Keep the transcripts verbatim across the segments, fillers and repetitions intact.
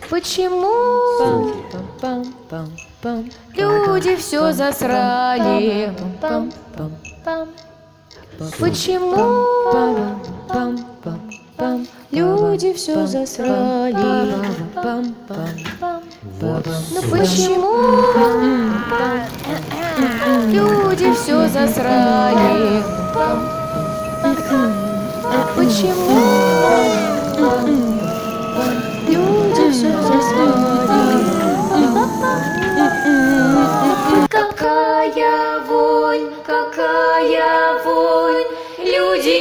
Почему люди все засрали? Почему люди все засрали? Ну почему люди все засрали? Почему люди все засрали? Какая вонь, какая вонь, люди!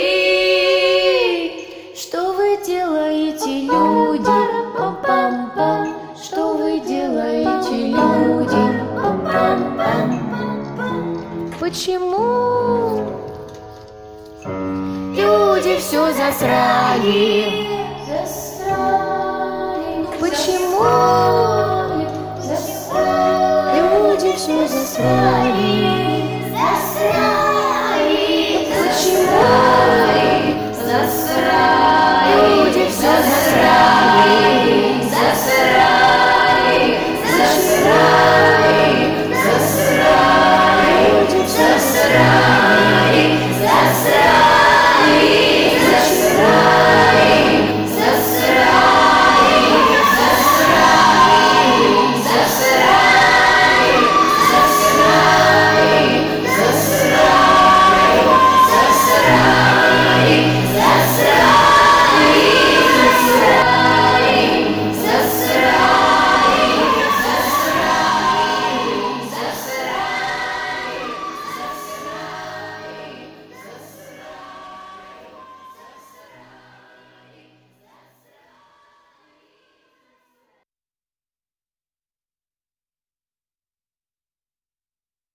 Что вы делаете, люди? Пам-пам-пам. Что вы делаете, люди? Пам-пам-пам. Почему люди все засрали? Почему люди все засрали? Почему люди все засрали?